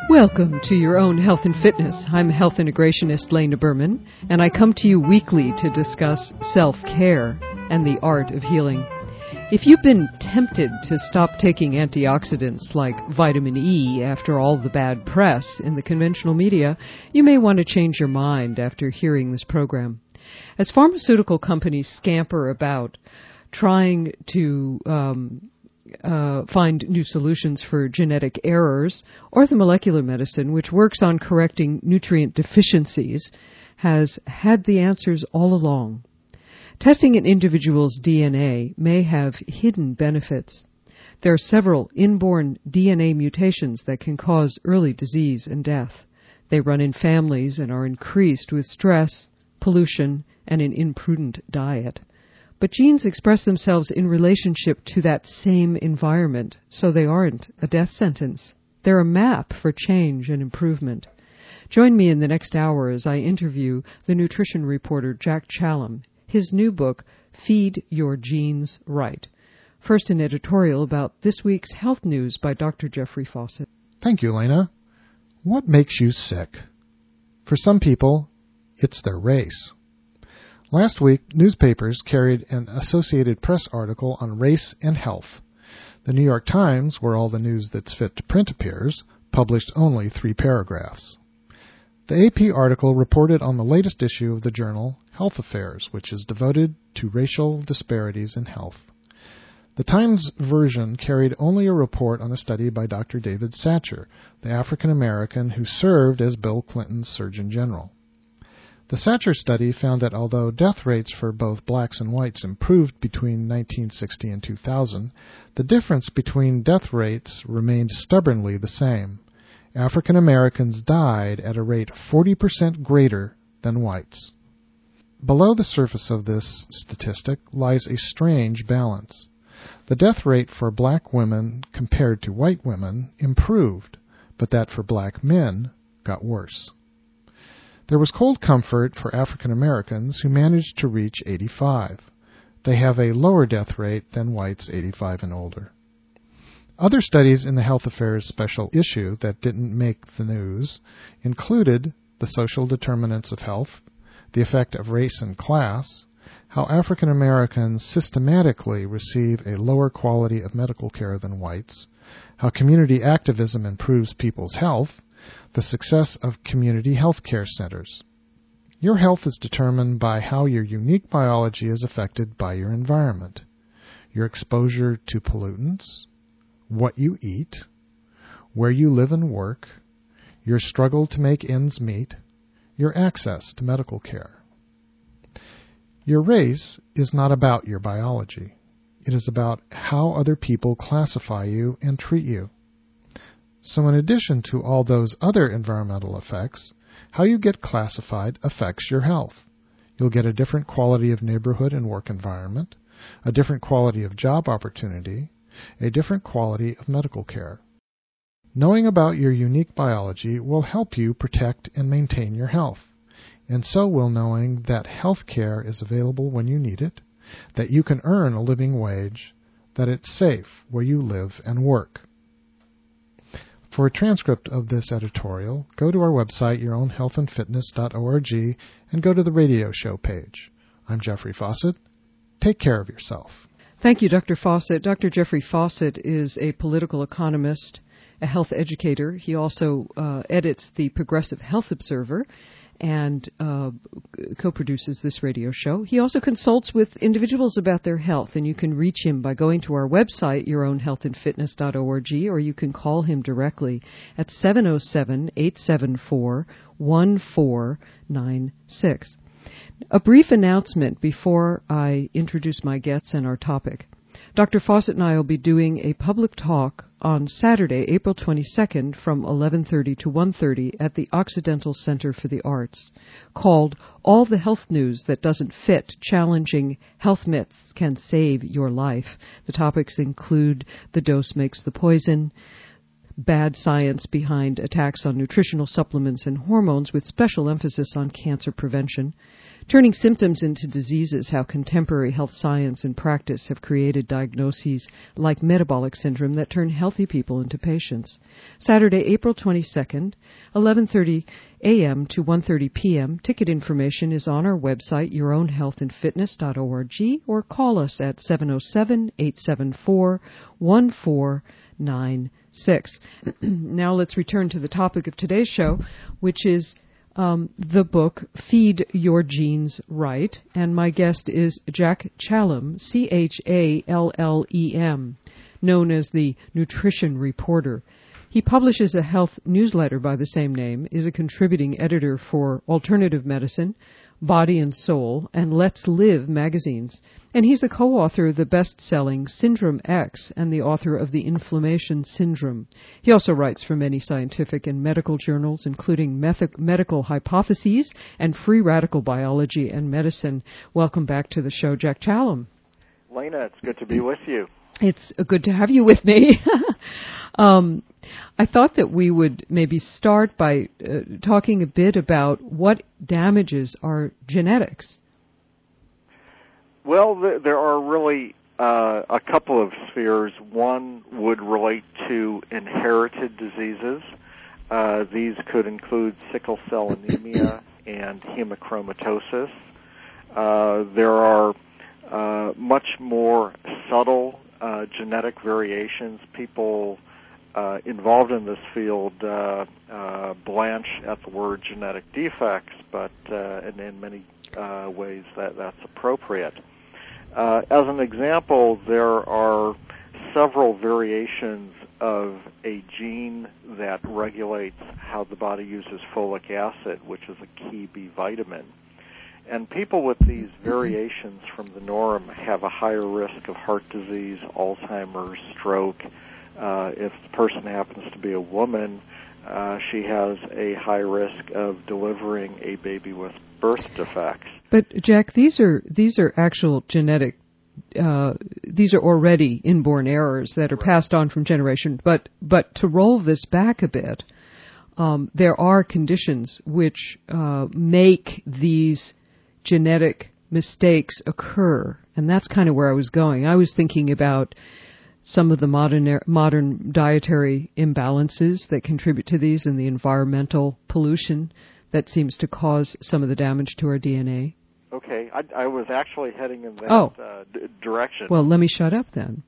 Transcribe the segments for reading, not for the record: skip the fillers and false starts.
Welcome to Your Own Health and Fitness. I'm health integrationist Lena Berman, and I come to you weekly to discuss self-care and the art of healing. If you've been tempted to stop taking antioxidants like vitamin E after all the bad press in the conventional media, you may want to change your mind after hearing this program. As pharmaceutical companies scamper about trying to find new solutions for genetic errors, orthomolecular medicine, which works on correcting nutrient deficiencies, has had the answers all along. Testing an individual's DNA may have hidden benefits. There are several inborn DNA mutations that can cause early disease and death. They run in families and are increased with stress, pollution, and an imprudent diet. But genes express themselves in relationship to that same environment, so they aren't a death sentence. They're a map for change and improvement. Join me in the next hour as I interview the nutrition reporter Jack Challam. His new book, Feed Your Genes Right. First, an editorial about this week's health news by Dr. Jeffrey Fawcett. Thank you, Lena. What makes you sick? For some people, it's their race. Last week, newspapers carried an Associated Press article on race and health. The New York Times, where all the news that's fit to print appears, published only 3 paragraphs. The AP article reported on the latest issue of the journal Health Affairs, which is devoted to racial disparities in health. The Times version carried only a report on a study by Dr. David Satcher, the African-American who served as Bill Clinton's Surgeon General. The Satcher study found that although death rates for both blacks and whites improved between 1960 and 2000, the difference between death rates remained stubbornly the same. African Americans died at a rate 40% greater than whites. Below the surface of this statistic lies a strange balance. The death rate for black women compared to white women improved, but that for black men got worse. There was cold comfort for African Americans who managed to reach 85. They have a lower death rate than whites 85 and older. Other studies in the Health Affairs special issue that didn't make the news included the social determinants of health, the effect of race and class, how African Americans systematically receive a lower quality of medical care than whites, how community activism improves people's health, the success of community health care centers. Your health is determined by how your unique biology is affected by your environment, your exposure to pollutants, what you eat, where you live and work, your struggle to make ends meet, your access to medical care. Your race is not about your biology. It is about how other people classify you and treat you. So in addition to all those other environmental effects, how you get classified affects your health. You'll get a different quality of neighborhood and work environment, a different quality of job opportunity, a different quality of medical care. Knowing about your unique biology will help you protect and maintain your health, and so will knowing that health care is available when you need it, that you can earn a living wage, that it's safe where you live and work. For a transcript of this editorial, go to our website, yourownhealthandfitness.org, and go to the radio show page. I'm Jeffrey Fawcett. Take care of yourself. Thank you, Dr. Fawcett. Dr. Jeffrey Fawcett is a political economist, a health educator. He also edits the Progressive Health Observer and co-produces this radio show. He also consults with individuals about their health, and you can reach him by going to our website, yourownhealthandfitness.org, or you can call him directly at 707-874-1496. A brief announcement before I introduce my guests and our topic. Dr. Fawcett and I will be doing a public talk on Saturday, April 22nd from 11:30 to 1:30 at the Occidental Center for the Arts, called All the Health News That Doesn't Fit, Challenging Health Myths Can Save Your Life. The topics include the dose makes the poison, bad science behind attacks on nutritional supplements and hormones with special emphasis on cancer prevention, Turning symptoms into diseases, how contemporary health science and practice have created diagnoses like metabolic syndrome that turn healthy people into patients. Saturday, April 22nd, 11:30 a.m. to 1:30 p.m. Ticket information is on our website, yourownhealthandfitness.org, or call us at 707-874-1496. Now let's return to the topic of today's show, which is the book Feed Your Genes Right, and my guest is Jack Chalem, Challem, known as the Nutrition Reporter. He publishes a health newsletter by the same name, is a contributing editor for Alternative Medicine, Body and Soul, and Let's Live magazines. And he's the co-author of the best-selling Syndrome X and the author of The Inflammation Syndrome. He also writes for many scientific and medical journals, including Medical Hypotheses and Free Radical Biology and Medicine. Welcome back to the show, Jack Chalem. Lena, it's good to be with you. It's good to have you with me. I thought that we would maybe start by talking a bit about what damages our genetics. Well, there are really a couple of spheres. One would relate to inherited diseases. These could include sickle cell anemia and hemochromatosis. There are much more subtle genetic variations. People involved in this field blanch at the word genetic defects, but in many ways that's appropriate. As an example, there are several variations of a gene that regulates how the body uses folic acid, which is a key B vitamin. And people with these variations from the norm have a higher risk of heart disease, Alzheimer's, stroke. If the person happens to be a woman, she has a high risk of delivering a baby with birth defects. But Jack, these are actual genetic. These are already inborn errors that are passed on from generation. But to roll this back a bit, there are conditions which make these genetic mistakes occur, and that's kind of where I was going. I was thinking about some of the modern dietary imbalances that contribute to these, and the environmental pollution that seems to cause some of the damage to our DNA. Okay, I was actually heading in that direction. Well, let me shut up then.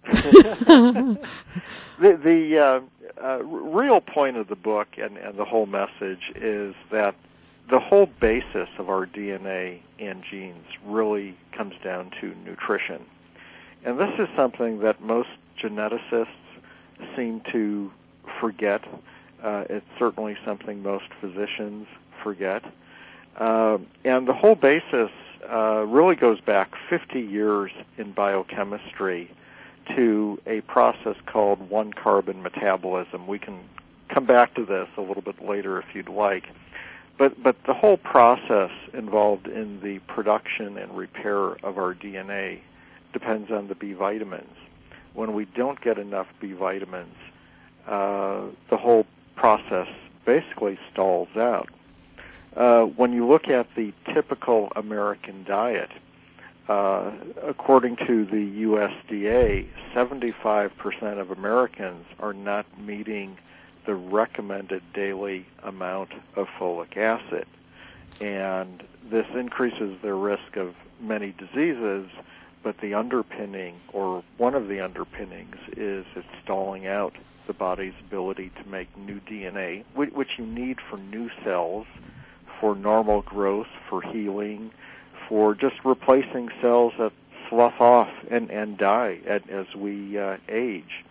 The real point of the book and the whole message is that the whole basis of our DNA and genes really comes down to nutrition. And this is something that most geneticists seem to forget. It's certainly something most physicians forget. And the whole basis really goes back 50 years in biochemistry to a process called one-carbon metabolism. We can come back to this a little bit later if you'd like. But the whole process involved in the production and repair of our DNA depends on the B vitamins. When we don't get enough B vitamins, the whole process basically stalls out. When you look at the typical American diet, according to the USDA, 75% of Americans are not meeting the recommended daily amount of folic acid. And this increases their risk of many diseases, but the underpinning, or one of the underpinnings, is it's stalling out the body's ability to make new DNA, which you need for new cells, for normal growth, for healing, for just replacing cells that slough off and die as we age.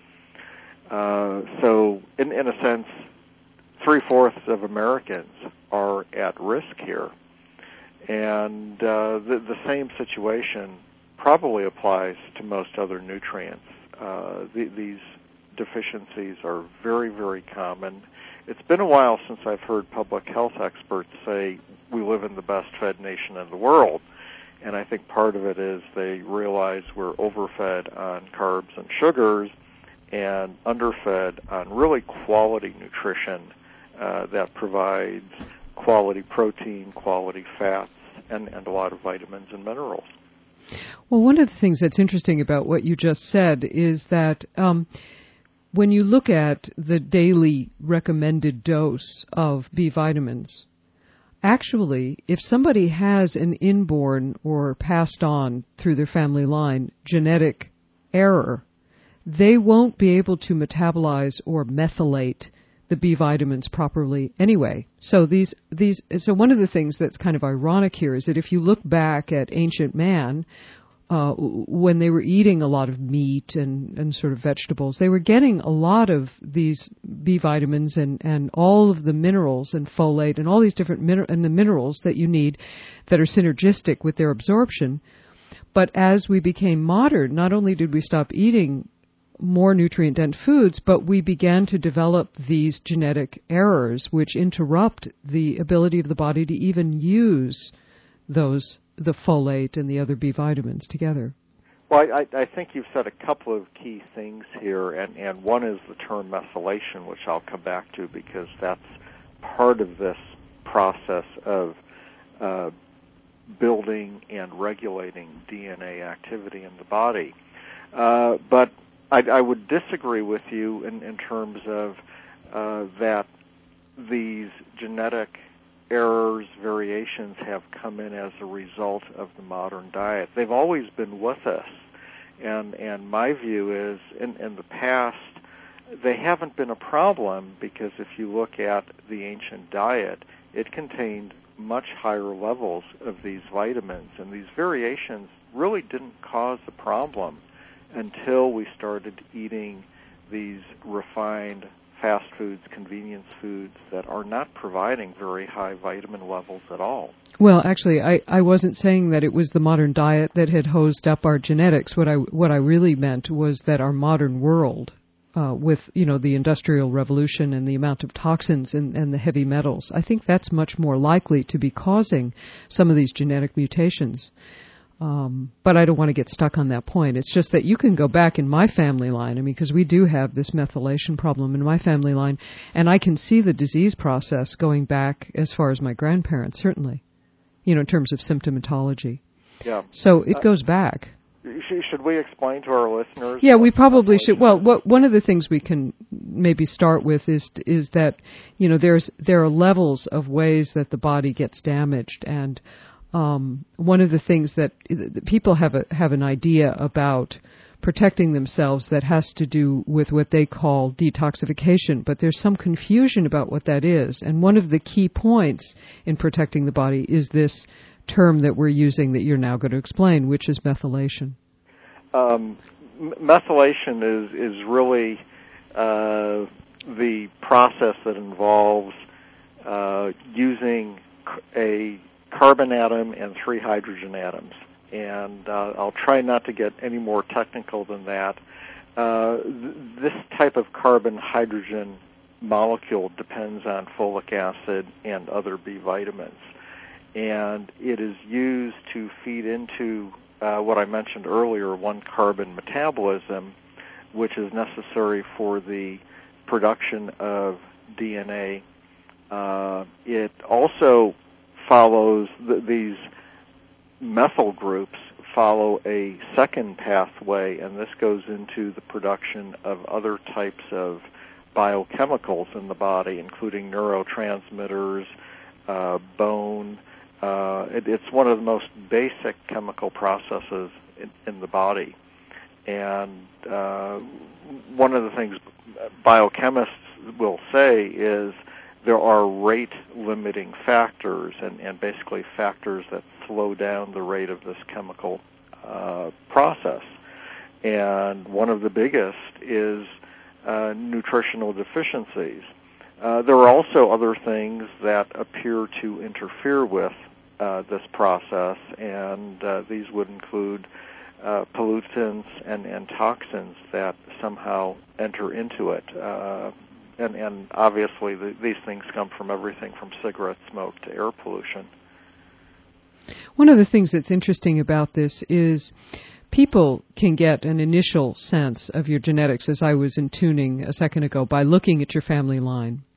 So, in a sense, 3/4 of Americans are at risk here. And the same situation probably applies to most other nutrients. These deficiencies are very, very common. It's been a while since I've heard public health experts say we live in the best-fed nation in the world. And I think part of it is they realize we're overfed on carbs and sugars and underfed on really quality nutrition that provides quality protein, quality fats, and a lot of vitamins and minerals. Well, one of the things that's interesting about what you just said is that when you look at the daily recommended dose of B vitamins, actually, if somebody has an inborn or passed on through their family line genetic error, they won't be able to metabolize or methylate the B vitamins properly anyway. So so one of the things that's kind of ironic here is that if you look back at ancient man, when they were eating a lot of meat and sort of vegetables, they were getting a lot of these B vitamins and all of the minerals and folate and all these different minerals that you need that are synergistic with their absorption. But as we became modern, not only did we stop eating more nutrient-dense foods, but we began to develop these genetic errors which interrupt the ability of the body to even use the folate and the other B vitamins together. Well, I think you've said a couple of key things here, and one is the term methylation, which I'll come back to because that's part of this process of building and regulating DNA activity in the body. But I would disagree with you in terms of that these genetic errors, variations have come in as a result of the modern diet. They've always been with us. And my view is, in the past, they haven't been a problem because if you look at the ancient diet, it contained much higher levels of these vitamins. And these variations really didn't cause the problem until we started eating these refined fast foods, convenience foods that are not providing very high vitamin levels at all. Well, actually, I wasn't saying that it was the modern diet that had hosed up our genetics. What I really meant was that our modern world, with the Industrial Revolution and the amount of toxins and the heavy metals, I think that's much more likely to be causing some of these genetic mutations. But I don't want to get stuck on that point. It's just that you can go back in my family line, because we do have this methylation problem in my family line, and I can see the disease process going back as far as my grandparents, certainly, in terms of symptomatology. Yeah. So it goes back. Should we explain to our listeners? Yeah, we probably should. Well, one of the things we can maybe start with is that, there are levels of ways that the body gets damaged, and one of the things that people have an idea about protecting themselves that has to do with what they call detoxification, but there's some confusion about what that is. And one of the key points in protecting the body is this term that we're using that you're now going to explain, which is methylation. Methylation is really the process that involves using a carbon atom and 3 hydrogen atoms. And I'll try not to get any more technical than that. This type of carbon-hydrogen molecule depends on folic acid and other B vitamins. And it is used to feed into what I mentioned earlier, 1-carbon metabolism, which is necessary for the production of DNA. It also follows these methyl groups follow a second pathway, and this goes into the production of other types of biochemicals in the body, including neurotransmitters, bone. It's one of the most basic chemical processes in the body. And one of the things biochemists will say is there are rate-limiting factors and basically factors that slow down the rate of this chemical process. And one of the biggest is nutritional deficiencies. There are also other things that appear to interfere with this process, and these would include pollutants and toxins that somehow enter into it. And obviously, these things come from everything from cigarette smoke to air pollution. One of the things that's interesting about this is people can get an initial sense of your genetics, as I was intuning a second ago, by looking at your family line.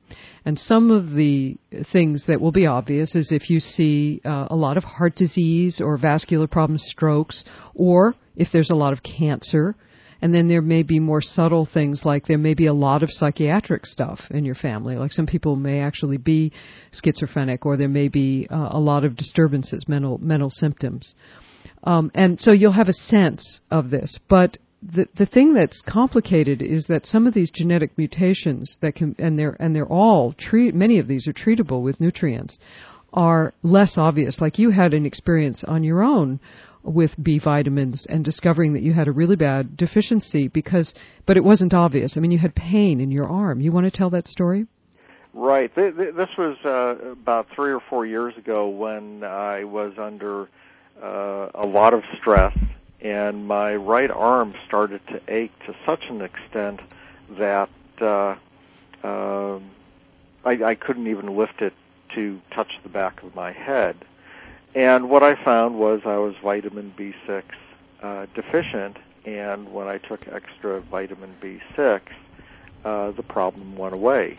And some of the things that will be obvious is if you see a lot of heart disease or vascular problems, strokes, or if there's a lot of cancer. And then there may be more subtle things like there may be a lot of psychiatric stuff in your family. Like some people may actually be schizophrenic, or there may be a lot of disturbances, mental symptoms. And so you'll have a sense of this. But the thing that's complicated is that some of these genetic mutations that can, and they're all many of these are treatable with nutrients, are less obvious. Like you had an experience on your own with B vitamins and discovering that you had a really bad deficiency but it wasn't obvious. I mean, you had pain in your arm. You want to tell that story? Right. This was about 3 or 4 years ago when I was under a lot of stress, and my right arm started to ache to such an extent that I couldn't even lift it to touch the back of my head. And what I found was I was vitamin B6 deficient, and when I took extra vitamin B6, the problem went away.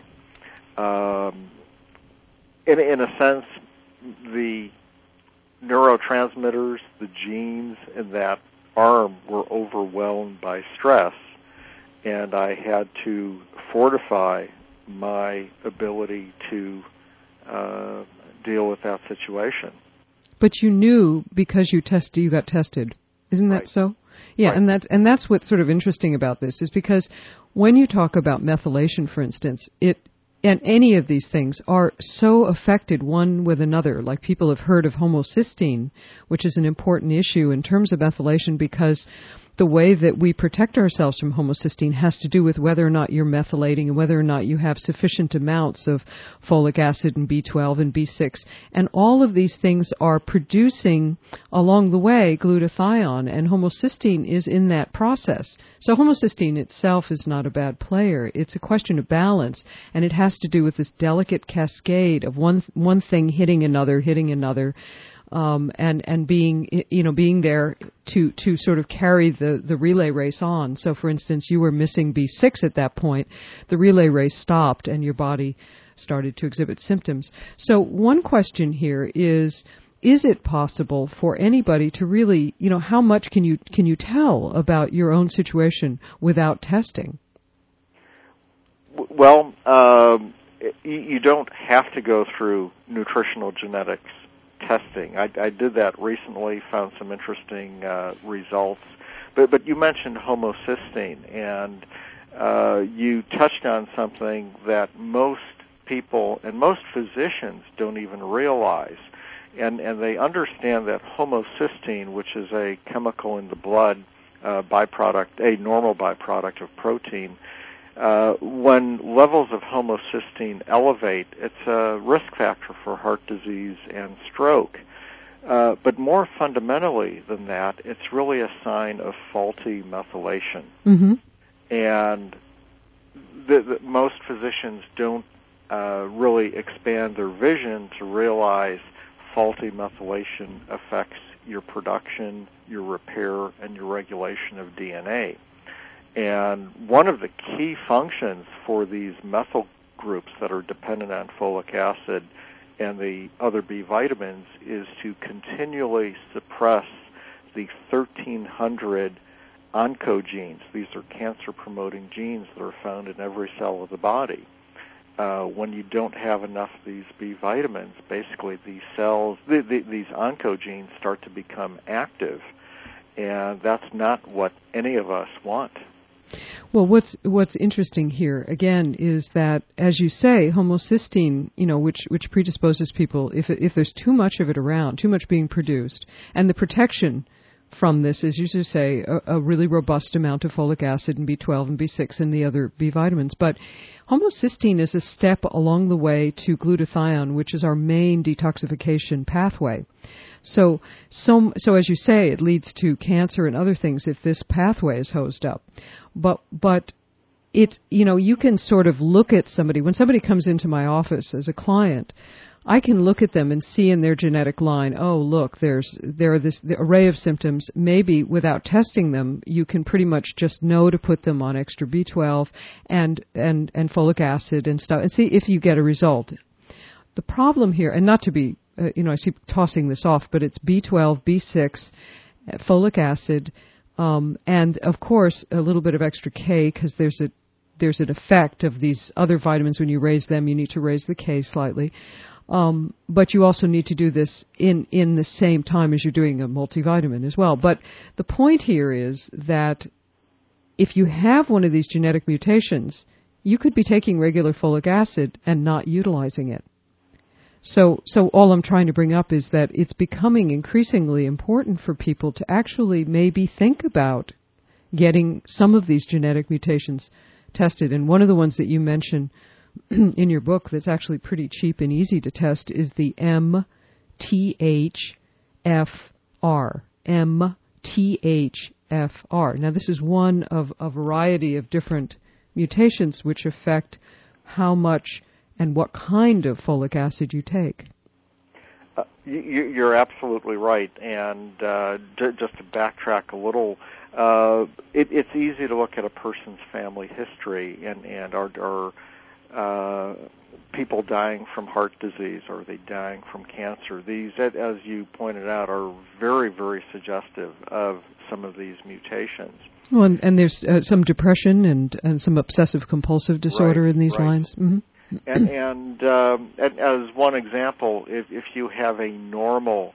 In a sense, the neurotransmitters, the genes in that arm were overwhelmed by stress, and I had to fortify my ability to deal with that situation. But you knew because you got tested. Isn't that Right. so? Yeah, Right. and that's what's sort of interesting about this is because when you talk about methylation, for instance, and any of these things are so affected one with another. Like people have heard of homocysteine, which is an important issue in terms of methylation because the way that we protect ourselves from homocysteine has to do with whether or not you're methylating and whether or not you have sufficient amounts of folic acid and B12 and B6. And all of these things are producing, along the way, glutathione, and homocysteine is in that process. So homocysteine itself is not a bad player. It's a question of balance, and it has to do with this delicate cascade of one thing hitting another, and being there to sort of carry the relay race on. So, for instance, you were missing B6 at that point. The relay race stopped, and your body started to exhibit symptoms. So, one question here is it possible for anybody to really, how much can you tell about your own situation without testing? Well, you don't have to go through nutritional genetics testing. I did that recently, found some interesting results. But you mentioned homocysteine, and you touched on something that most people and most physicians don't even realize. And they understand that homocysteine, which is a chemical in the blood, a normal byproduct of protein, when levels of homocysteine elevate, it's a risk factor for heart disease and stroke. But more fundamentally than that, it's really a sign of faulty methylation. Mm-hmm. And most physicians don't really expand their vision to realize faulty methylation affects your production, your repair, and your regulation of DNA. And one of the key functions for these methyl groups that are dependent on folic acid and the other B vitamins is to continually suppress the 1,300 oncogenes. These are cancer-promoting genes that are found in every cell of the body. When you don't have enough of these B vitamins, basically these cells, these oncogenes start to become active, and that's not what any of us want. Well, what's interesting here again is that, as you say, homocysteine, which predisposes people, if there's too much of it around, too much being produced, and the protection from this is, as you say, a really robust amount of folic acid and B12 and B6 and the other B vitamins. But homocysteine is a step along the way to glutathione, which is our main detoxification pathway. So as you say, it leads to cancer and other things if this pathway is hosed up. But it's, you can sort of look at somebody. When somebody comes into my office as a client, I can look at them and see in their genetic line, oh, look, there are this the array of symptoms. Maybe without testing them, you can pretty much just know to put them on extra B12 and folic acid and stuff, and see if you get a result. The problem here, and not to be, I see tossing this off, but it's B12, B6, folic acid, and of course a little bit of extra K, because there's an effect of these other vitamins. When you raise them, you need to raise the K slightly. But you also need to do this in the same time as you're doing a multivitamin as well. But the point here is that if you have one of these genetic mutations, you could be taking regular folic acid and not utilizing it. So all I'm trying to bring up is that it's becoming increasingly important for people to actually maybe think about getting some of these genetic mutations tested. And one of the ones that you mention in your book that's actually pretty cheap and easy to test is the MTHFR. MTHFR. Now, this is one of a variety of different mutations which affect how much and what kind of folic acid you take. You're absolutely right. And just to backtrack a little, it's easy to look at a person's family history and are people dying from heart disease, or are they dying from cancer? These, as you pointed out, are very, very suggestive of some of these mutations. Well, and there's some depression and some obsessive-compulsive disorder in these lines. Mm-hmm. And as one example, if you have a normal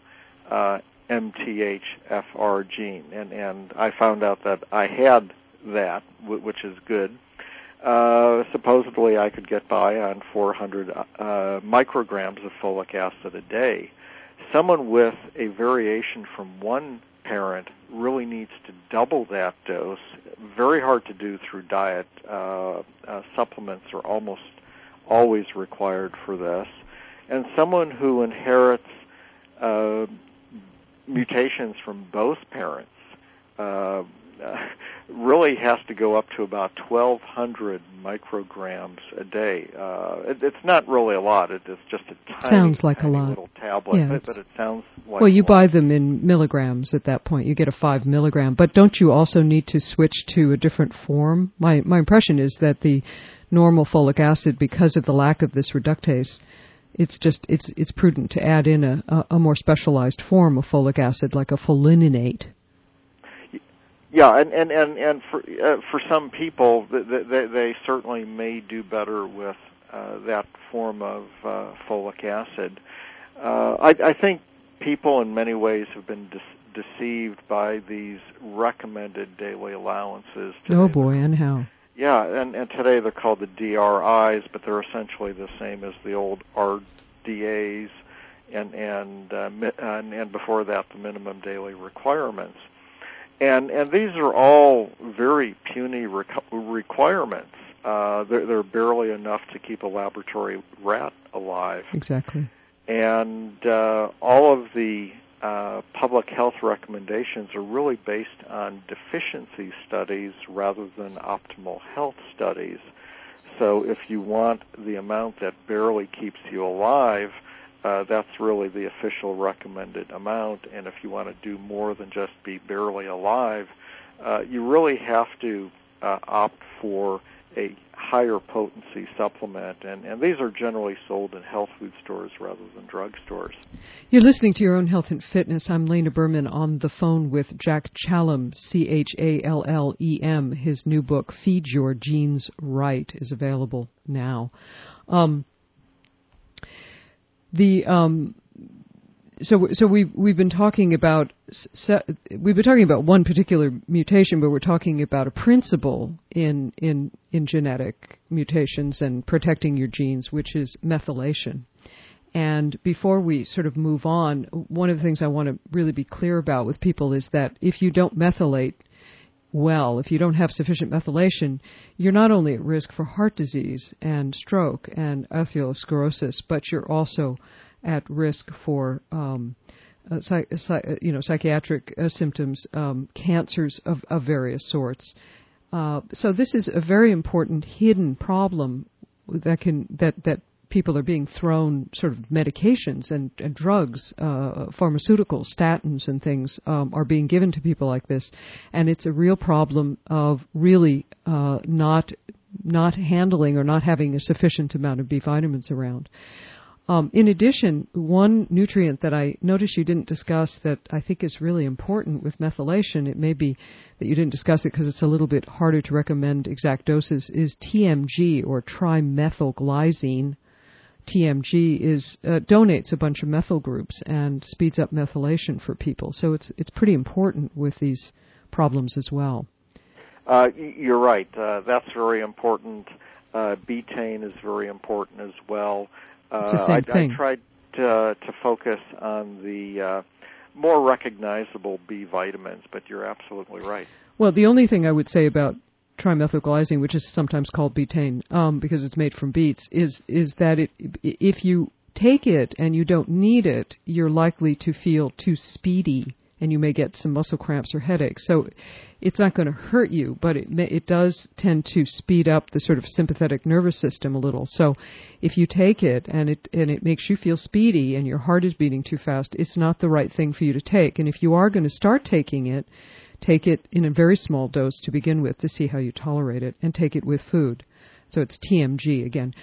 MTHFR gene, and I found out that I had that, which is good, supposedly I could get by on 400 micrograms of folic acid a day. Someone with a variation from one parent really needs to double that dose. Very hard to do through diet. Supplements are almost always required for this. And someone who inherits mutations from both parents really has to go up to about 1,200 micrograms a day. It's not really a lot. It's just a tiny little tablet, yeah, but it sounds like well, you buy them in milligrams at that point. You get a 5 milligram. But don't you also need to switch to a different form? My impression is that the normal folic acid, because of the lack of this reductase, it's prudent to add in a more specialized form of folic acid, like a folininate. Yeah, and for some people, they certainly may do better with that form of folic acid. I think people in many ways have been deceived by these recommended daily allowances. Oh boy, and how? Yeah, and today they're called the DRIs, but they're essentially the same as the old RDAs, and before that the minimum daily requirements. And these are all very puny requirements. They're barely enough to keep a laboratory rat alive. Exactly. And all of the public health recommendations are really based on deficiency studies rather than optimal health studies. So if you want the amount that barely keeps you alive, that's really the official recommended amount. And if you want to do more than just be barely alive, you really have to opt for a higher potency supplement. And these are generally sold in health food stores rather than drug stores. You're listening to Your Own Health and Fitness. I'm Lena Berman on the phone with Jack Chalem, Challem. His new book, Feed Your Genes Right, is available now. So we've been talking about one particular mutation, but we're talking about a principle in genetic mutations and protecting your genes, which is methylation. And before we sort of move on, one of the things I want to really be clear about with people is that if you don't methylate well, if you don't have sufficient methylation, you're not only at risk for heart disease and stroke and atherosclerosis, but you're also at risk for psychiatric symptoms, cancers of various sorts. So this is a very important hidden problem that people are being thrown sort of medications and drugs, pharmaceuticals, statins and things are being given to people like this. And it's a real problem of really not handling or not having a sufficient amount of B vitamins around. In addition, one nutrient that I noticed you didn't discuss that I think is really important with methylation, it may be that you didn't discuss it because it's a little bit harder to recommend exact doses, is TMG, or trimethylglycine. TMG donates a bunch of methyl groups and speeds up methylation for people. So it's pretty important with these problems as well. You're right. That's very important. Betaine is very important as well. It's the same thing. I tried to focus on the more recognizable B vitamins, but you're absolutely right. Well, the only thing I would say about trimethylglycine, which is sometimes called betaine because it's made from beets, is that if you take it and you don't need it, you're likely to feel too speedy, and you may get some muscle cramps or headaches. So it's not going to hurt you, but it does tend to speed up the sort of sympathetic nervous system a little. So if you take it and it makes you feel speedy and your heart is beating too fast, it's not the right thing for you to take. And if you are going to start taking it, take it in a very small dose to begin with to see how you tolerate it, and take it with food. So it's TMG again.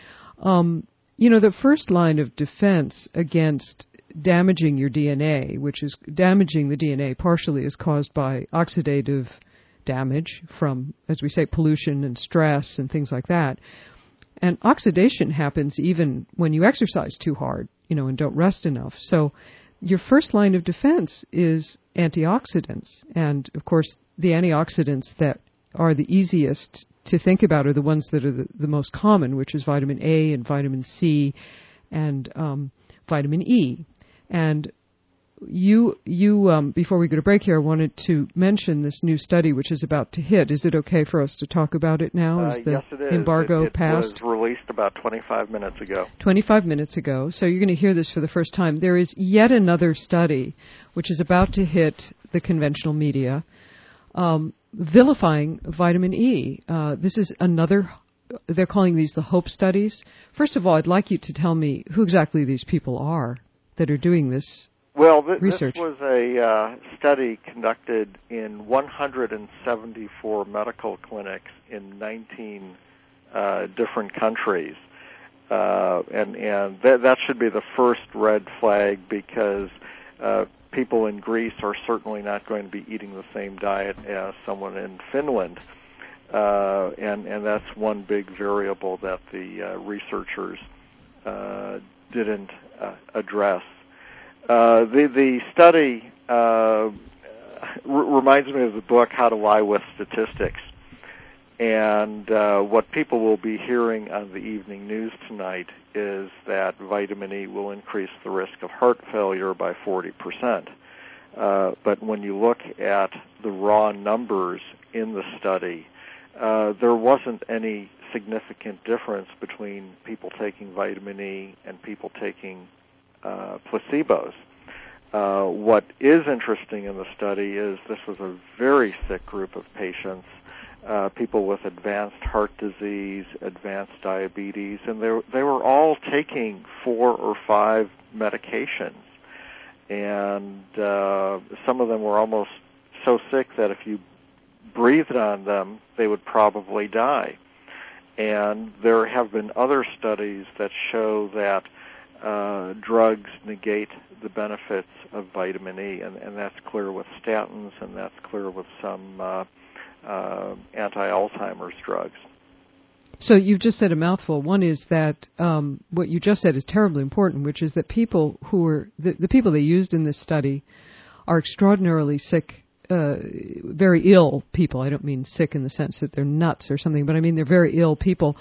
The first line of defense against damaging your DNA, which is damaging the DNA partially, is caused by oxidative damage from, as we say, pollution and stress and things like that. And oxidation happens even when you exercise too hard, and don't rest enough. So your first line of defense is antioxidants. And, of course, the antioxidants that are the easiest to think about are the ones that are the most common, which is vitamin A and vitamin C and vitamin E. And you before we go to break here, I wanted to mention this new study which is about to hit. Is it okay for us to talk about it now? Is the yes, it is. embargo it passed? It was released about 25 minutes ago. 25 minutes ago. So you're going to hear this for the first time. There is yet another study which is about to hit the conventional media, vilifying vitamin E. This is another. They're calling these the HOPE studies. First of all, I'd like you to tell me who exactly these people are that are doing this research. This was a study conducted in 174 medical clinics in 19 different countries. And that should be the first red flag, because people in Greece are certainly not going to be eating the same diet as someone in Finland. And that's one big variable that the researchers didn't address. The study reminds me of the book How to Lie with Statistics. And what people will be hearing on the evening news tonight is that vitamin E will increase the risk of heart failure by 40%. But when you look at the raw numbers in the study, there wasn't any significant difference between people taking vitamin E and people taking placebos. What is interesting in the study is this was a very sick group of patients, people with advanced heart disease, advanced diabetes, and they were all taking 4 or 5 medications. And some of them were almost so sick that if you breathed on them, they would probably die. And there have been other studies that show that drugs negate the benefits of vitamin E, and that's clear with statins, and that's clear with some anti-Alzheimer's drugs. So you've just said a mouthful. One is that what you just said is terribly important, which is that people who were the people they used in this study are extraordinarily sick, very ill people. I don't mean sick in the sense that they're nuts or something, but I mean they're very ill people,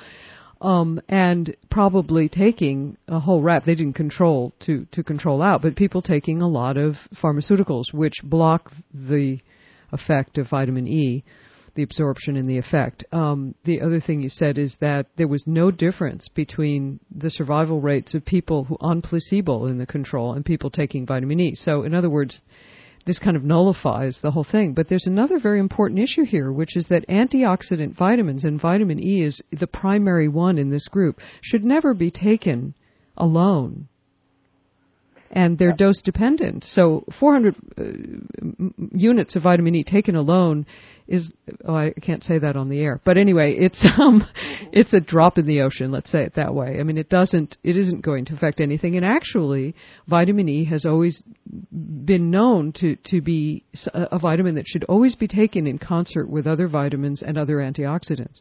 and probably taking a whole raft. They didn't control to control out, but people taking a lot of pharmaceuticals which block the effect of vitamin E, the absorption and the effect. The other thing you said is that there was no difference between the survival rates of people who on placebo in the control and people taking vitamin E. So in other words, this kind of nullifies the whole thing. But there's another very important issue here, which is that antioxidant vitamins, and vitamin E is the primary one in this group, should never be taken alone. And they're dose dependent. So 400 units of vitamin E taken alone is, I can't say that on the air. But anyway, it's a drop in the ocean, let's say it that way. I mean, it isn't going to affect anything. And actually, vitamin E has always been known to be a vitamin that should always be taken in concert with other vitamins and other antioxidants.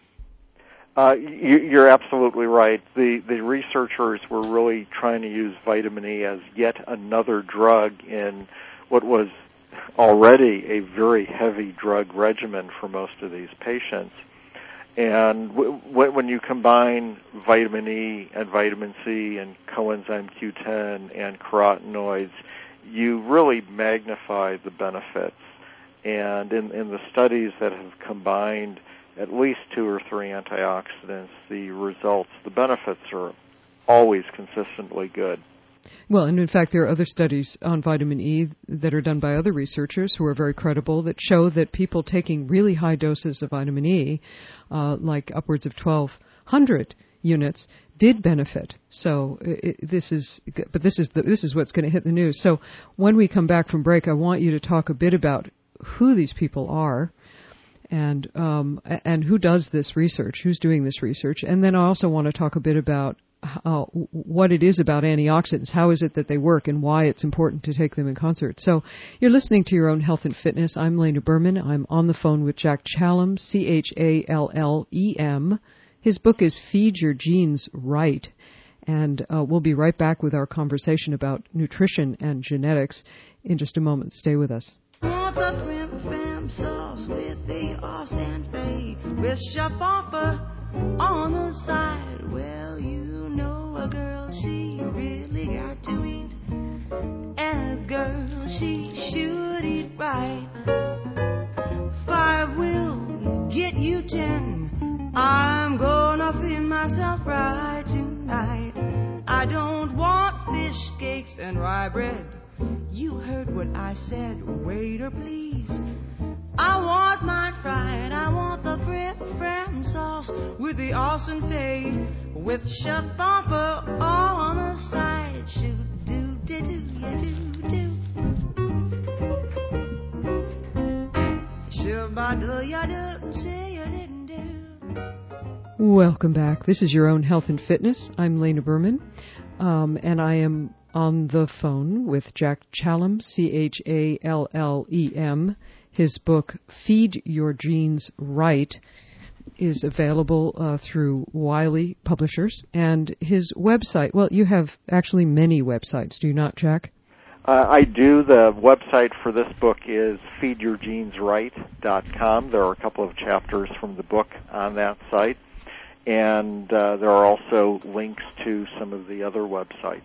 You're absolutely right. The researchers were really trying to use vitamin E as yet another drug in what was already a very heavy drug regimen for most of these patients. And when you combine vitamin E and vitamin C and coenzyme Q10 and carotenoids, you really magnify the benefits. And in the studies that have combined at least 2 or 3 antioxidants, the benefits are always consistently good. Well, and in fact, there are other studies on vitamin E that are done by other researchers who are very credible that show that people taking really high doses of vitamin E, like upwards of 1,200 units, did benefit. So this is what's going to hit the news. So when we come back from break, I want you to talk a bit about who these people are. And who does this research, who's doing this research. And then I also want to talk a bit about what it is about antioxidants, how is it that they work, and why it's important to take them in concert. So you're listening to Your Own Health and Fitness. I'm Lena Berman. I'm on the phone with Jack Chalem, Challem. His book is Feed Your Genes Right. And we'll be right back with our conversation about nutrition and genetics in just a moment. Stay with us. Want the prim sauce with the sauce and fay, with shopper on the side. Well, you know a girl, she really got to eat, and a girl, she should eat right. 5 will get you 10. I'm gonna feed myself right tonight. I don't want fish cakes and rye bread. You heard what I said, waiter, please. I want mine fried. I want the prim sauce with the awesome fay, with chef bumper on the side. Shoot do do do ya do do. Shabba do ya do, say you didn't do. Welcome back. This is Your Own Health and Fitness. I'm Lena Berman, and I am on the phone with Jack Chalem, Challem. His book, Feed Your Genes Right, is available through Wiley Publishers. And his website, well, you have actually many websites, do you not, Jack? I do. The website for this book is feedyourgenesright.com. There are a couple of chapters from the book on that site. And there are also links to some of the other websites.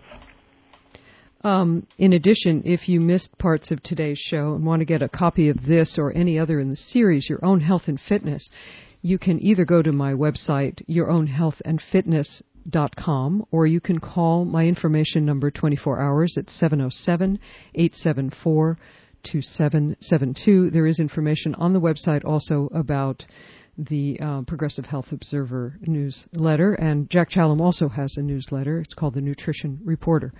In addition, if you missed parts of today's show and want to get a copy of this or any other in the series, Your Own Health and Fitness, you can either go to my website, yourownhealthandfitness.com, or you can call my information number 24 hours at 707-874-2772. There is information on the website also about the Progressive Health Observer newsletter, and Jack Chalem also has a newsletter. It's called the Nutrition Reporter.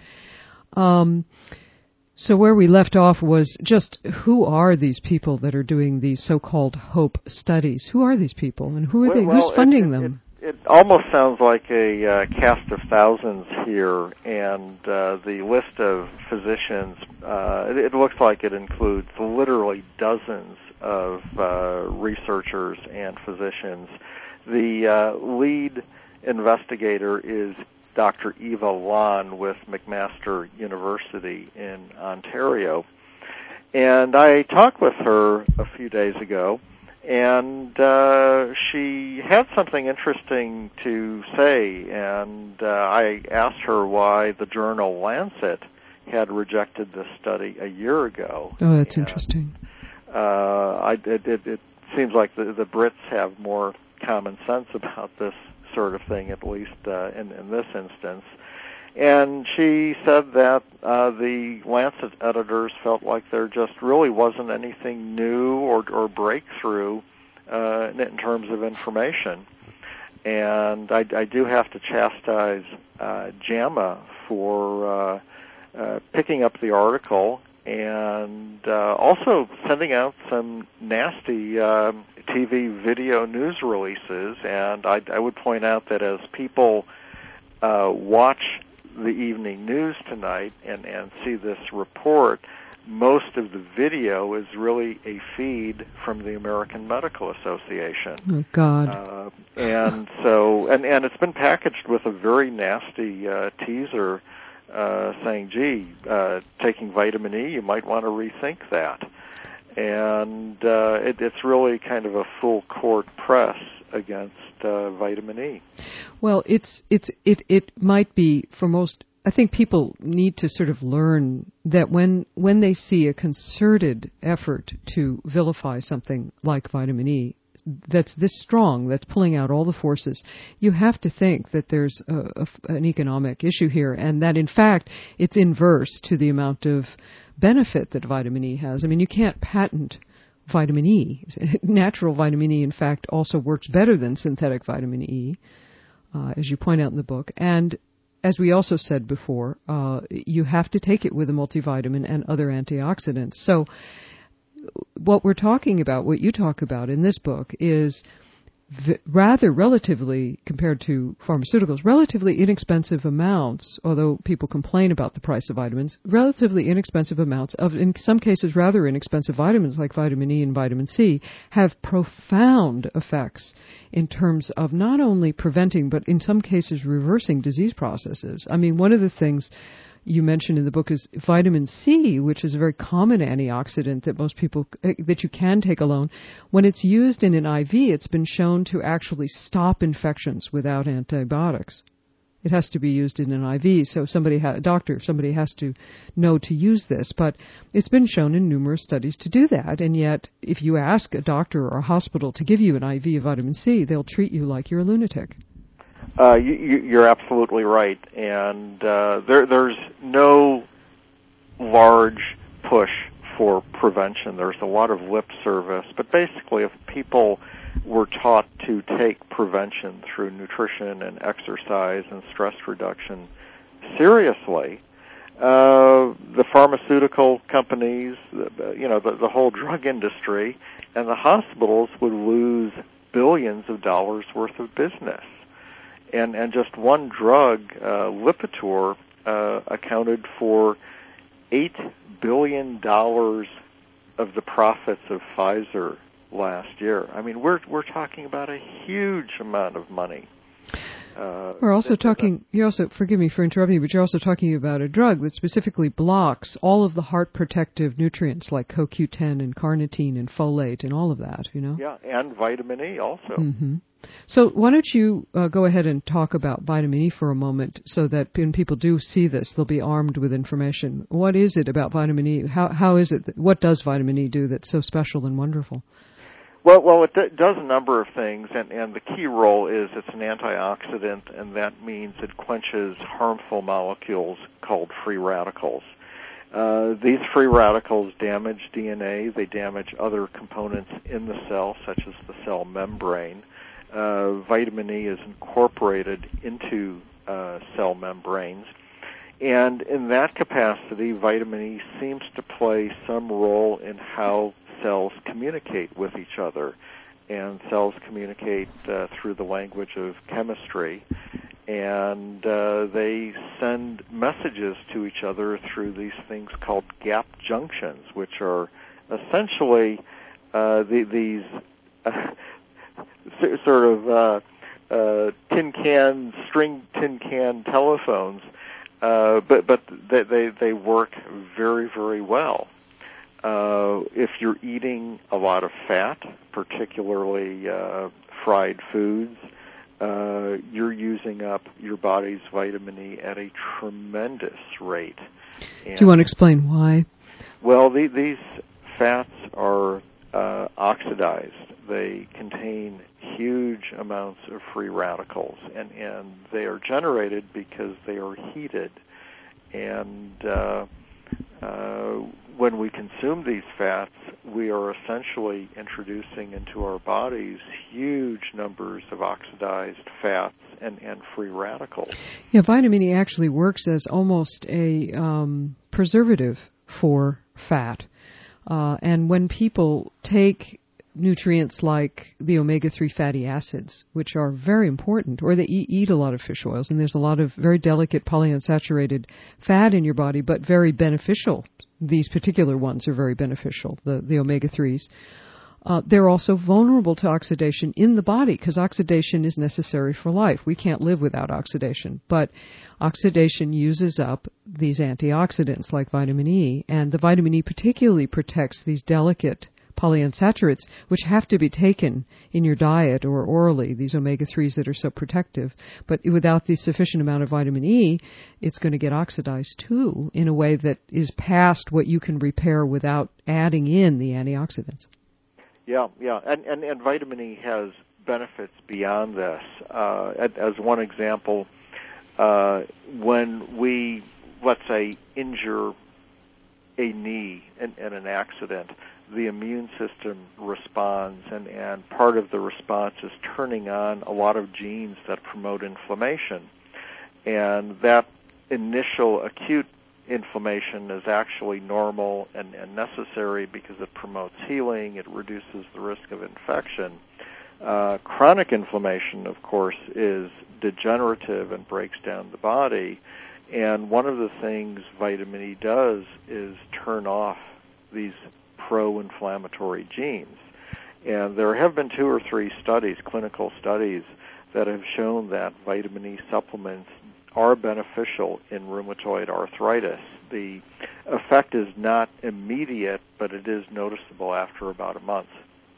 So where we left off was just who are these people that are doing these so-called HOPE studies? Who are these people, and who are they? Who's funding them? It almost sounds like a cast of thousands here, and the list of physicians, it looks like it includes literally dozens of researchers and physicians. The lead investigator is Dr. Eva Lon with McMaster University in Ontario. And I talked with her a few days ago, and she had something interesting to say, and I asked her why the journal Lancet had rejected this study a year ago. Oh, that's interesting. It seems like the Brits have more common sense about this sort of thing, at least in this instance. And she said that the Lancet editors felt like there just really wasn't anything new or breakthrough in terms of information. And I do have to chastise JAMA for picking up the article and also sending out some nasty TV video news releases. And I would point out that as people watch the evening news tonight and see this report, most of the video is really a feed from the American Medical Association. Oh, God. And so, and it's been packaged with a very nasty teaser saying, gee, taking vitamin E, you might want to rethink that. And it's really kind of a full court press against vitamin E. Well, it might be for most. I think people need to sort of learn that when they see a concerted effort to vilify something like vitamin E that's this strong, that's pulling out all the forces, you have to think that there's an economic issue here, and that in fact it's inverse to the amount of benefit that vitamin E has. I mean, you can't patent vitamin E. Natural vitamin E, in fact, also works better than synthetic vitamin E, as you point out in the book. And as we also said before, you have to take it with a multivitamin and other antioxidants. So what we're talking about, what you talk about in this book, is rather relatively, compared to pharmaceuticals, relatively inexpensive amounts, although people complain about the price of vitamins, relatively inexpensive amounts of, in some cases, rather inexpensive vitamins like vitamin E and vitamin C have profound effects in terms of not only preventing, but in some cases reversing disease processes. I mean, one of the things you mentioned in the book is vitamin C, which is a very common antioxidant that most people, that you can take alone. When it's used in an IV, it's been shown to actually stop infections without antibiotics. It has to be used in an IV, so somebody has to know to use this. But it's been shown in numerous studies to do that, and yet if you ask a doctor or a hospital to give you an IV of vitamin C, they'll treat you like you're a lunatic. You're absolutely right, and there's no large push for prevention. There's a lot of lip service, but basically if people were taught to take prevention through nutrition and exercise and stress reduction seriously, the pharmaceutical companies, the whole drug industry, and the hospitals would lose billions of dollars worth of business. And just one drug, Lipitor, accounted for $8 billion of the profits of Pfizer last year. I mean, we're talking about a huge amount of money. We're also talking, forgive me for interrupting you, but you're also talking about a drug that specifically blocks all of the heart protective nutrients like CoQ10 and carnitine and folate and all of that, you know? Yeah, and vitamin E also. Mm-hmm. So why don't you go ahead and talk about vitamin E for a moment so that when people do see this, they'll be armed with information. What is it about vitamin E? How is it? What does vitamin E do that's so special and wonderful? Well, it does a number of things, and the key role is it's an antioxidant, and that means it quenches harmful molecules called free radicals. These free radicals damage DNA. They damage other components in the cell, such as the cell membrane. Vitamin E is incorporated into cell membranes. And in that capacity, vitamin E seems to play some role in how cells communicate with each other. And cells communicate through the language of chemistry. And they send messages to each other through these things called gap junctions, which are essentially these sort of tin can telephones, but they work very, very well. If you're eating a lot of fat, particularly fried foods, you're using up your body's vitamin E at a tremendous rate. And do you want to explain why? Well, these fats are oxidized. They contain huge amounts of free radicals, and they are generated because they are heated. And when we consume these fats, we are essentially introducing into our bodies huge numbers of oxidized fats and free radicals. Yeah, vitamin E actually works as almost a preservative for fat. And when people take nutrients like the omega-3 fatty acids, which are very important, or they eat a lot of fish oils, and there's a lot of very delicate polyunsaturated fat in your body, but very beneficial. These particular ones are very beneficial, the omega-3s. They're also vulnerable to oxidation in the body because oxidation is necessary for life. We can't live without oxidation, but oxidation uses up these antioxidants like vitamin E, and the vitamin E particularly protects these delicate polyunsaturates, which have to be taken in your diet or orally, these omega-3s that are so protective. But without the sufficient amount of vitamin E, it's going to get oxidized too in a way that is past what you can repair without adding in the antioxidants. Yeah, and vitamin E has benefits beyond this. As one example, when we, let's say, injure a knee in an accident, the immune system responds, and part of the response is turning on a lot of genes that promote inflammation. And that initial acute inflammation is actually normal and necessary because it promotes healing, it reduces the risk of infection. Chronic inflammation, of course, is degenerative and breaks down the body. And one of the things vitamin E does is turn off these pro-inflammatory genes. And there have been 2 or 3 studies, clinical studies, that have shown that vitamin E supplements are beneficial in rheumatoid arthritis. The effect is not immediate, but it is noticeable after about a month.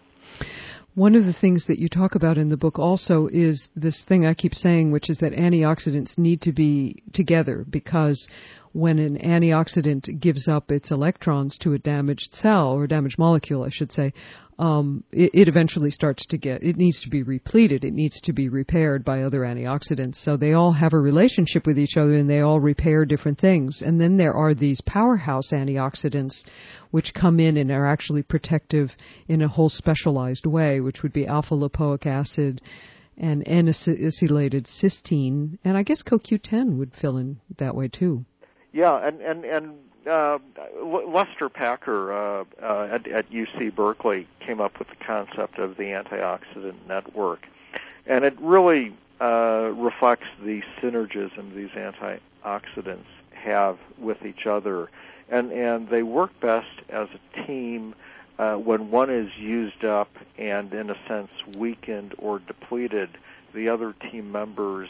One of the things that you talk about in the book also is this thing I keep saying, which is that antioxidants need to be together, because when an antioxidant gives up its electrons to a damaged cell, or damaged molecule, I should say, it eventually it needs to be repleted. It needs to be repaired by other antioxidants. So they all have a relationship with each other, and they all repair different things. And then there are these powerhouse antioxidants which come in and are actually protective in a whole specialized way, which would be alpha-lipoic acid and N-acylated cysteine. And I guess CoQ10 would fill in that way too. Yeah, and Lester Packer at UC Berkeley came up with the concept of the antioxidant network, and it really reflects the synergism these antioxidants have with each other, and they work best as a team when one is used up and, in a sense, weakened or depleted. The other team members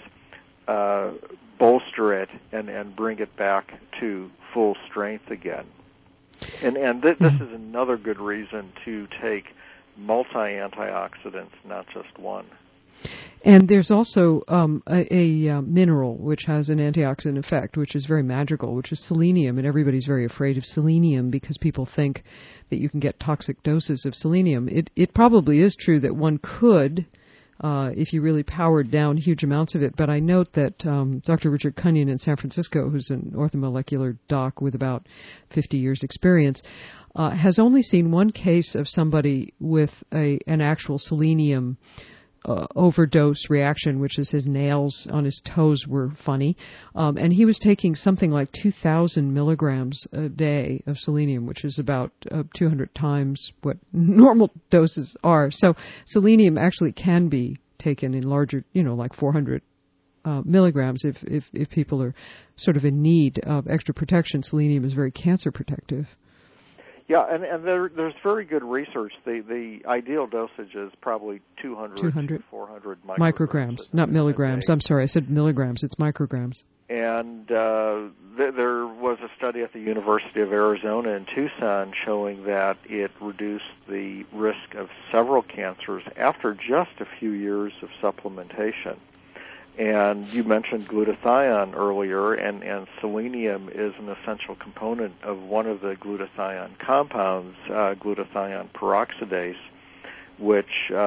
bolster it and bring it back to full strength again. And this is another good reason to take multi-antioxidants, not just one. And there's also a mineral which has an antioxidant effect, which is very magical, which is selenium. And everybody's very afraid of selenium because people think that you can get toxic doses of selenium. It probably is true that one could, if you really powered down huge amounts of it. But I note that Dr. Richard Cunnion in San Francisco, who's an orthomolecular doc with about 50 years' experience, has only seen one case of somebody with an actual selenium overdose reaction, which is his nails on his toes were funny. And he was taking something like 2,000 milligrams a day of selenium, which is about 200 times what normal doses are. So selenium actually can be taken in larger, like 400 milligrams if people are sort of in need of extra protection. Selenium is very cancer protective. Yeah, and there's very good research. The ideal dosage is probably 200 to 400 micrograms, not milligrams. I'm sorry, I said milligrams. It's micrograms. And there was a study at the University of Arizona in Tucson showing that it reduced the risk of several cancers after just a few years of supplementation. And you mentioned glutathione earlier, and selenium is an essential component of one of the glutathione compounds, glutathione peroxidase, which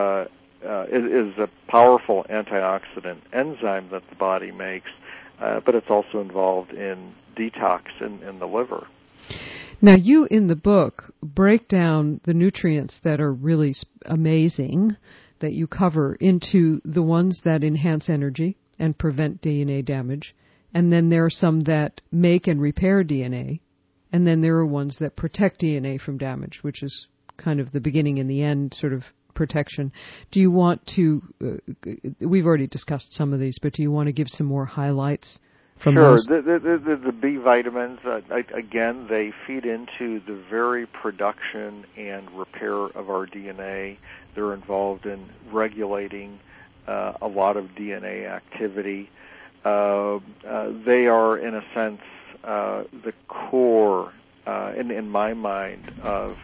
is a powerful antioxidant enzyme that the body makes, but it's also involved in detox in the liver. Now, you in the book break down the nutrients that are really amazing that you cover into the ones that enhance energy and prevent DNA damage, and then there are some that make and repair DNA, and then there are ones that protect DNA from damage, which is kind of the beginning and the end sort of protection. Do you want to, we've already discussed some of these, but do you want to give some more highlights from Sure. those? The B vitamins, again, they feed into the very production and repair of our DNA. They're involved in regulating a lot of DNA activity. They are, in a sense, the core, in my mind, of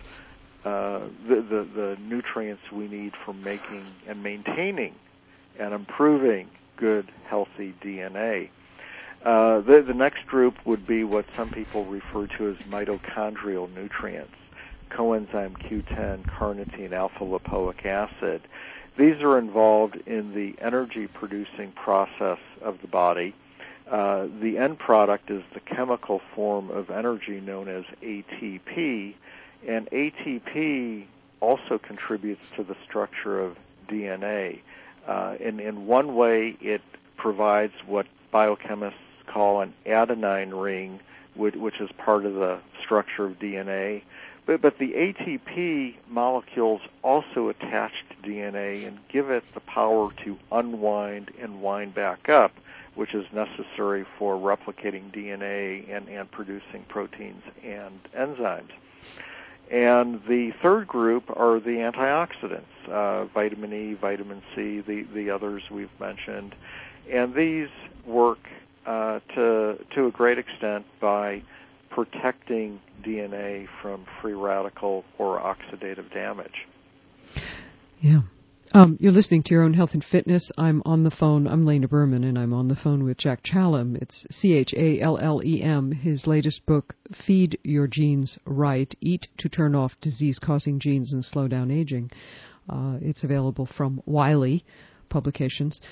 the nutrients we need for making and maintaining and improving good, healthy DNA. The next group would be what some people refer to as mitochondrial nutrients: coenzyme Q10, carnitine, alpha-lipoic acid. These are involved in the energy-producing process of the body. The end product is the chemical form of energy known as ATP, and ATP also contributes to the structure of DNA. In one way, it provides what biochemists call an adenine ring, which is part of the structure of DNA. But the ATP molecules also attach to DNA and give it the power to unwind and wind back up, which is necessary for replicating DNA and producing proteins and enzymes. And the third group are the antioxidants, vitamin E, vitamin C, the others we've mentioned. And these work to a great extent by protecting DNA from free radical or oxidative damage. Yeah. You're listening to Your Own Health and Fitness. I'm on the phone. I'm Lena Berman, and I'm on the phone with Jack Chalem. It's Challem. His latest book, Feed Your Genes Right, Eat to Turn Off Disease-Causing Genes and Slow Down Aging. It's available from Wiley Publications.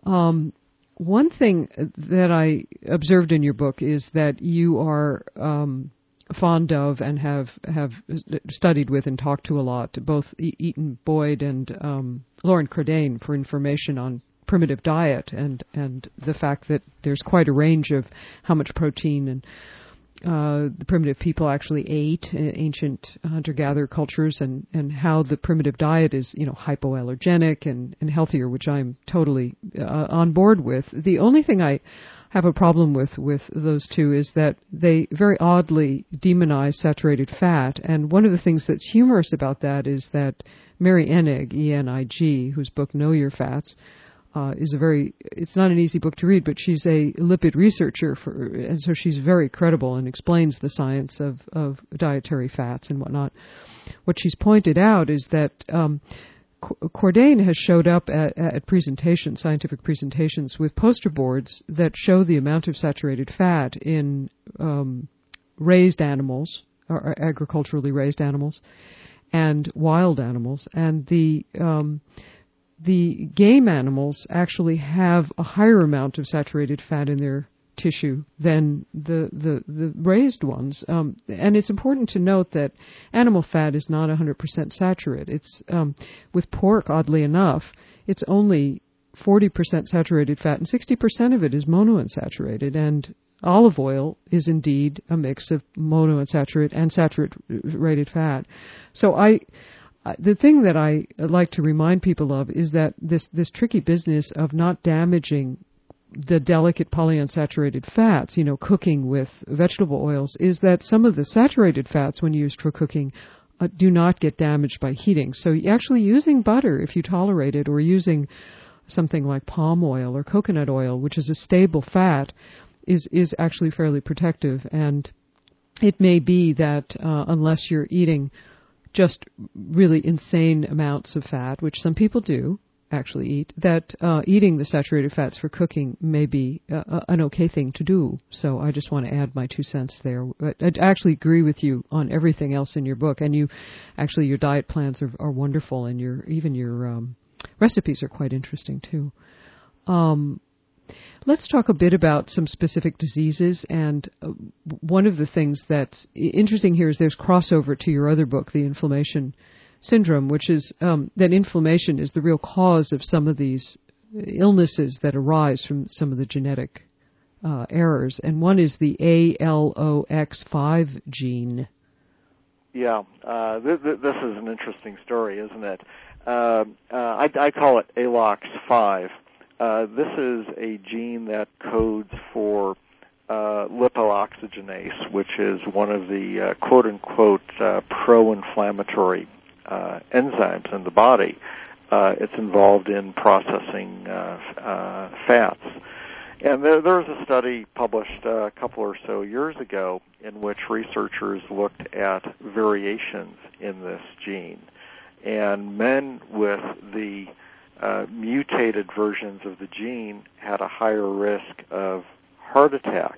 One thing that I observed in your book is that you are fond of and have studied with and talked to a lot, both Eaton Boyd and Lauren Cordane, for information on primitive diet and the fact that there's quite a range of how much protein and the primitive people actually ate, ancient hunter-gatherer cultures, and how the primitive diet is, hypoallergenic and healthier, which I'm totally on board with. The only thing I have a problem with those two is that they very oddly demonize saturated fat, and one of the things that's humorous about that is that Mary Enig, E-N-I-G, whose book Know Your Fats, it's not an easy book to read, but she's a lipid researcher, and so she's very credible and explains the science of dietary fats and whatnot. What she's pointed out is that Cordane has showed up at presentations, scientific presentations, with poster boards that show the amount of saturated fat in raised animals, or agriculturally raised animals, and wild animals, and the game animals actually have a higher amount of saturated fat in their tissue than the raised ones. And it's important to note that animal fat is not 100% saturated. It's with pork, oddly enough, it's only 40% saturated fat, and 60% of it is monounsaturated. And olive oil is indeed a mix of monounsaturated and saturated fat. So the thing that I like to remind people of is that this tricky business of not damaging the delicate polyunsaturated fats, cooking with vegetable oils, is that some of the saturated fats, when used for cooking, do not get damaged by heating. So actually using butter, if you tolerate it, or using something like palm oil or coconut oil, which is a stable fat, is actually fairly protective. And it may be that unless you're eating just really insane amounts of fat, which some people do actually eat, that eating the saturated fats for cooking may be an okay thing to do. So I just want to add my 2 cents there. But I actually agree with you on everything else in your book, and your diet plans are wonderful, and your recipes are quite interesting too. Let's talk a bit about some specific diseases. And one of the things that's interesting here is there's crossover to your other book, The Inflammation Syndrome, which is that inflammation is the real cause of some of these illnesses that arise from some of the genetic errors. And one is the ALOX5 gene. Yeah, this is an interesting story, isn't it? I call it ALOX5. This is a gene that codes for lipooxygenase, which is one of the quote-unquote pro-inflammatory enzymes in the body. It's involved in processing fats. And there was a study published a couple or so years ago in which researchers looked at variations in this gene. And men with the mutated versions of the gene had a higher risk of heart attack.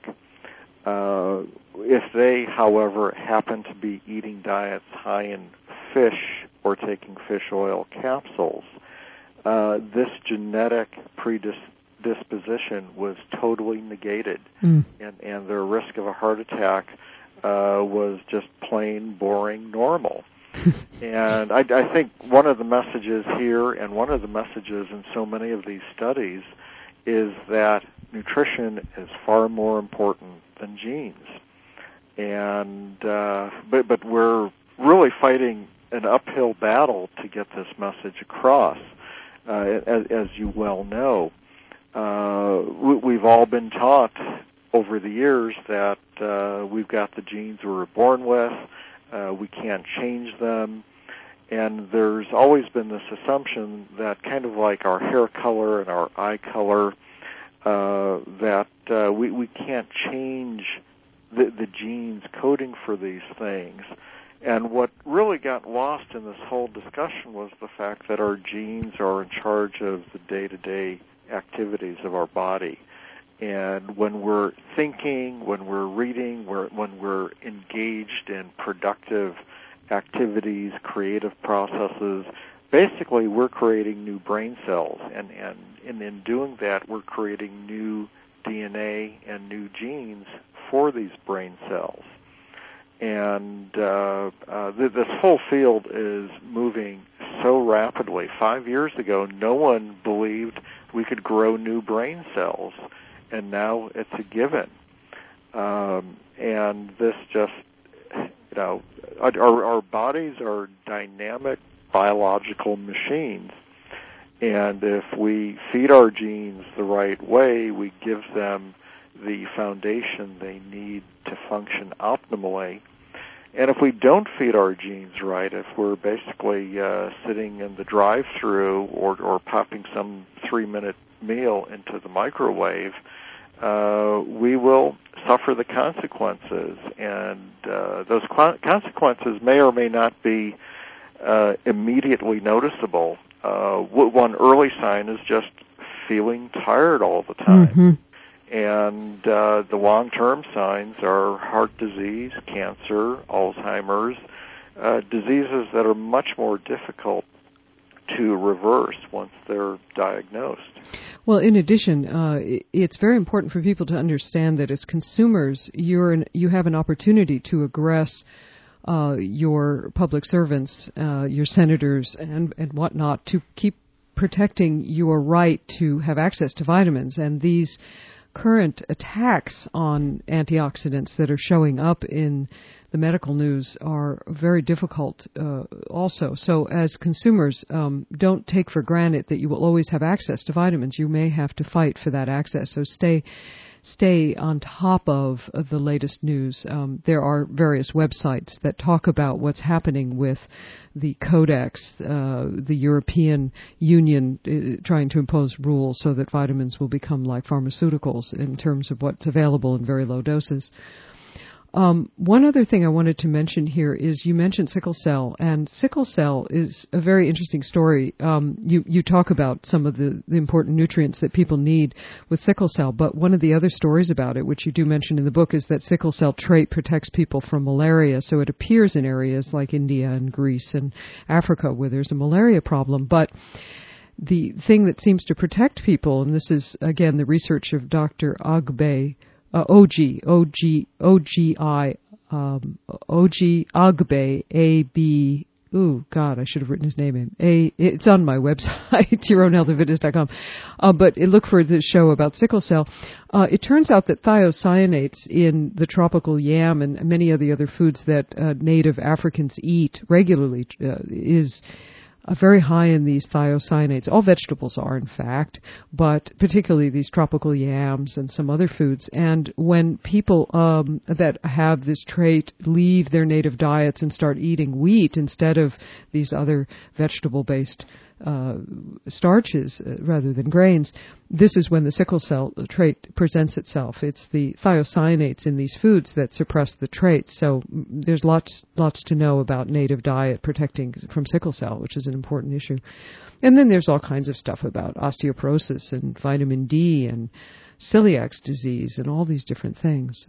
If they, however, happen to be eating diets high in fish or taking fish oil capsules, this genetic predisposition was totally negated, and their risk of a heart attack was just plain, boring, normal. And I think one of the messages here, and one of the messages in so many of these studies, is that nutrition is far more important than genes. And but we're really fighting an uphill battle to get this message across. As you well know, we've all been taught over the years that we've got the genes we were born with. We can't change them. And there's always been this assumption that kind of like our hair color and our eye color, that we can't change the genes coding for these things. And what really got lost in this whole discussion was the fact that our genes are in charge of the day-to-day activities of our body. And when we're thinking, when we're reading, when we're engaged in productive activities, creative processes, basically we're creating new brain cells. And in doing that, we're creating new DNA and new genes for these brain cells. And this whole field is moving so rapidly. 5 years ago, no one believed we could grow new brain cells, and now it's a given. And this just, our bodies are dynamic biological machines, and if we feed our genes the right way, we give them the foundation they need to function optimally. And if we don't feed our genes right, if we're basically sitting in the drive-thru or popping some 3-minute meal into the microwave, we will suffer the consequences. And those consequences may or may not be immediately noticeable. One early sign is just feeling tired all the time. Mm-hmm. And the long-term signs are heart disease, cancer, Alzheimer's, diseases that are much more difficult to reverse once they're diagnosed. Well, in addition, it's very important for people to understand that as consumers, you have an opportunity to aggress your public servants, your senators, and whatnot, to keep protecting your right to have access to vitamins. And these current attacks on antioxidants that are showing up in the medical news are very difficult also. So as consumers, don't take for granted that you will always have access to vitamins. You may have to fight for that access. So stay on top of the latest news. There are various websites that talk about what's happening with the Codex, the European Union trying to impose rules so that vitamins will become like pharmaceuticals in terms of what's available in very low doses. One other thing I wanted to mention here is you mentioned sickle cell, and sickle cell is a very interesting story. You talk about some of the important nutrients that people need with sickle cell, but one of the other stories about it, which you do mention in the book, is that sickle cell trait protects people from malaria. So it appears in areas like India and Greece and Africa where there's a malaria problem. But the thing that seems to protect people, and this is, again, the research of Dr. Agbe, Agbe, A-B, ooh, God, I should have written his name in. It's on my website, yourownhealthandfitness.com. But look for the show about sickle cell. It turns out that thiocyanates in the tropical yam and many of the other foods that native Africans eat regularly is very high in these thiocyanates. All vegetables are, in fact, but particularly these tropical yams and some other foods. And when people that have this trait leave their native diets and start eating wheat instead of these other vegetable-based starches rather than grains, this is when the sickle cell trait presents itself. It's the thiocyanates in these foods that suppress the trait. So there's lots to know about native diet protecting from sickle cell, which is an important issue. And then there's all kinds of stuff about osteoporosis and vitamin D and celiac disease and all these different things.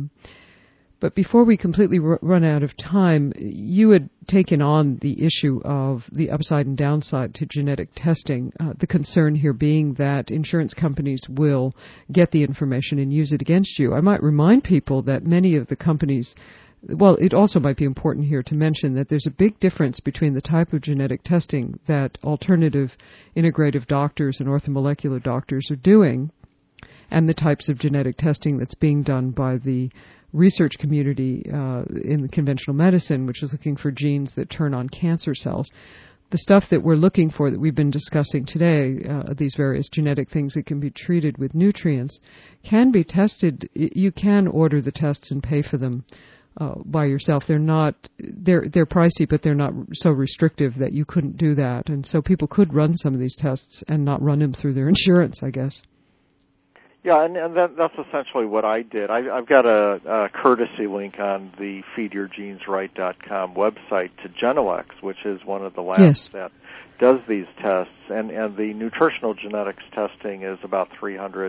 But before we completely run out of time, you had taken on the issue of the upside and downside to genetic testing, the concern here being that insurance companies will get the information and use it against you. I might remind people that many of the companies, well, it also might be important here to mention that there's a big difference between the type of genetic testing that alternative integrative doctors and orthomolecular doctors are doing and the types of genetic testing that's being done by the research community in conventional medicine, which is looking for genes that turn on cancer cells. The stuff that we're looking for that we've been discussing today, these various genetic things that can be treated with nutrients, can be tested. You can order the tests and pay for them by yourself. They're pricey, but they're not so restrictive that you couldn't do that. And so people could run some of these tests and not run them through their insurance, I guess. Yeah, and that's essentially what I did. I've got a courtesy link on the feedyourgenesright.com website to Genelex, which is one of the labs that does these tests, and the nutritional genetics testing is about $300,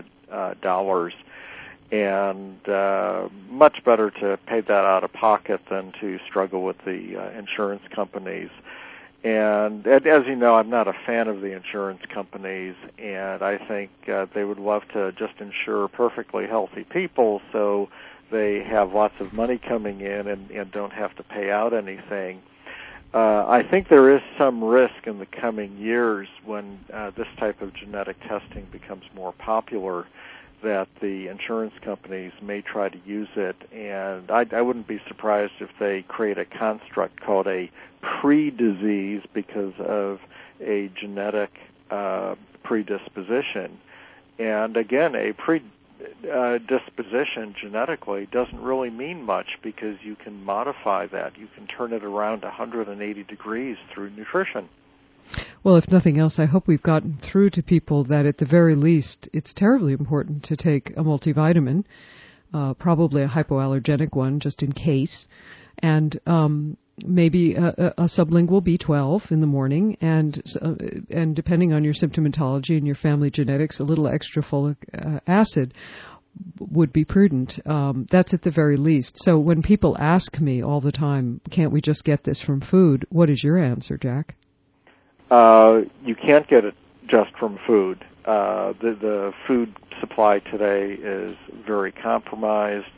and much better to pay that out of pocket than to struggle with the insurance companies. And as you know, I'm not a fan of the insurance companies, and I think they would love to just insure perfectly healthy people so they have lots of money coming in and don't have to pay out anything. I think there is some risk in the coming years when this type of genetic testing becomes more popular that the insurance companies may try to use it, and I wouldn't be surprised if they create a construct called a pre-disease because of a genetic predisposition. And again, a predisposition genetically doesn't really mean much because you can modify that. You can turn it around 180 degrees through nutrition. Well, if nothing else, I hope we've gotten through to people that at the very least it's terribly important to take a multivitamin, probably a hypoallergenic one just in case, and maybe a sublingual B12 in the morning, and depending on your symptomatology and your family genetics, a little extra folic acid would be prudent. That's at the very least. So when people ask me all the time, can't we just get this from food? What is your answer, Jack? You can't get it just from food. The food supply today is very compromised.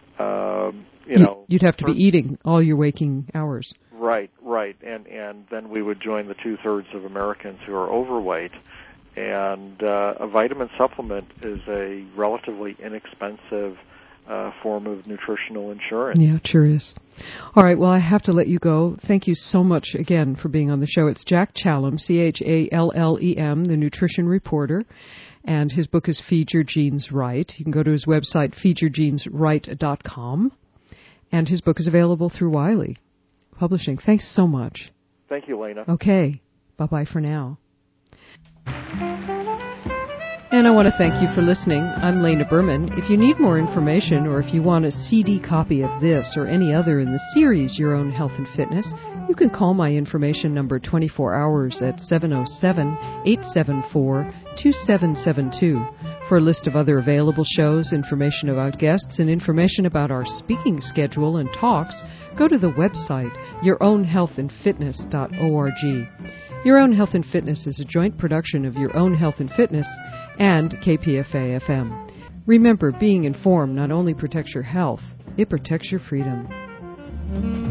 You'd have to be eating all your waking hours. Right. And then we would join the 2/3 of Americans who are overweight. And a vitamin supplement is a relatively inexpensive form of nutritional insurance. Yeah, it sure is. All right, well, I have to let you go. Thank you so much again for being on the show. It's Jack Chalem, Challem, the nutrition reporter, and his book is Feed Your Genes Right. You can go to his website, feedyourgenesright.com, and his book is available through Wiley Publishing. Thanks so much. Thank you, Lena. Okay, bye-bye for now. And I want to thank you for listening. I'm Lena Berman. If you need more information or if you want a CD copy of this or any other in the series, Your Own Health and Fitness, you can call my information number 24 hours at 707-874-2772. For a list of other available shows, information about guests, and information about our speaking schedule and talks, go to the website, yourownhealthandfitness.org. Your Own Health and Fitness is a joint production of Your Own Health and Fitness and KPFA-FM. Remember, being informed not only protects your health, it protects your freedom.